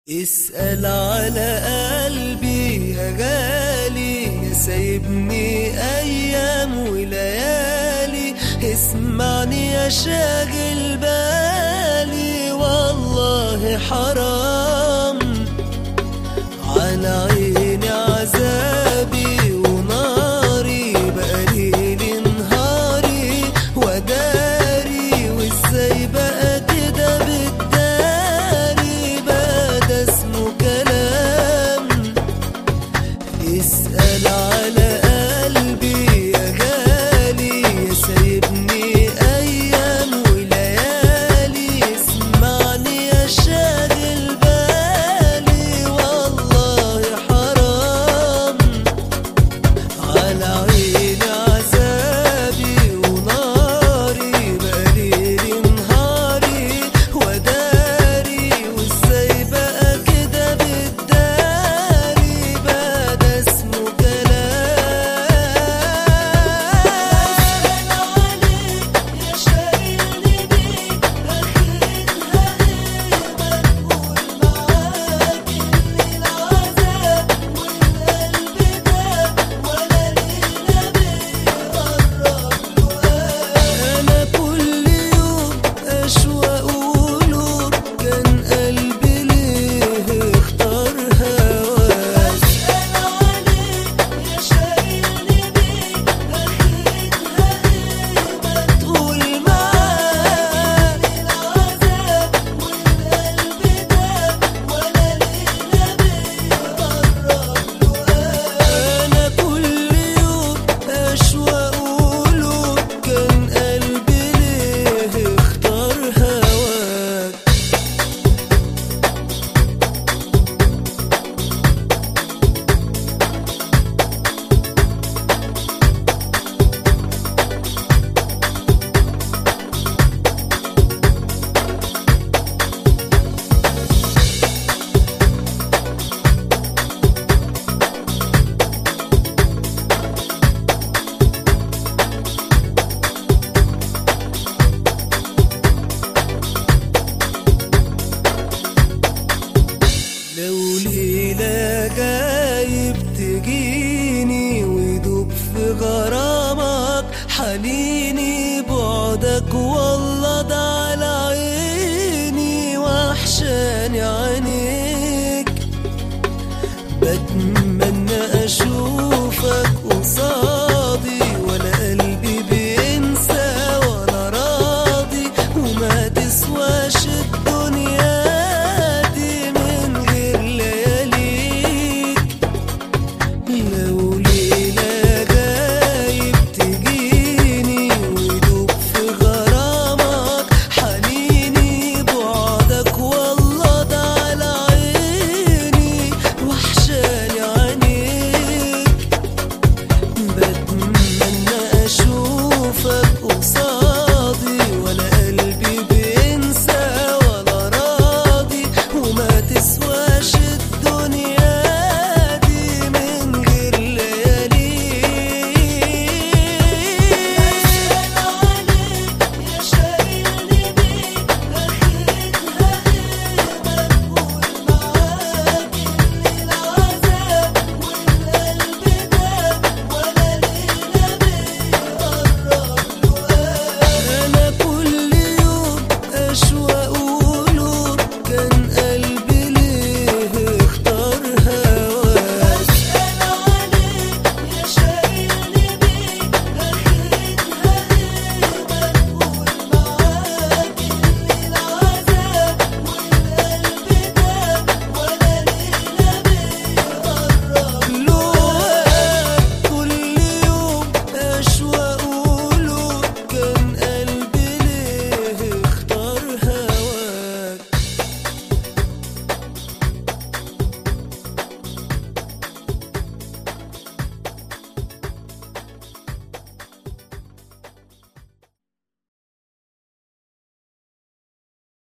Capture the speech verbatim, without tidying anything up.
اسأل على قلبي يا غالي، يا سايبني أيام وليالي. اسمعني يا شاغل بالي، والله حرام على عيني عذابي وناري، بقى ليلي نهاري وداري. وازاي بقى كده بالداري، بقى ده اسمه كلام. اسأل على قلبي يا غالي، يا سايبني أيام وليالي. اسمعني يا شاغل بالي، والله حرام على عيني عذابي وناري، بقى ليلي نهاري وداري. وازاي بقى كده بالداري، بقى ده اسمه لو ليلة جايب تجيني ويدوب في غرامك حنيني. بعدك والله ده على عيني، وحشاني عينيك. بتمنى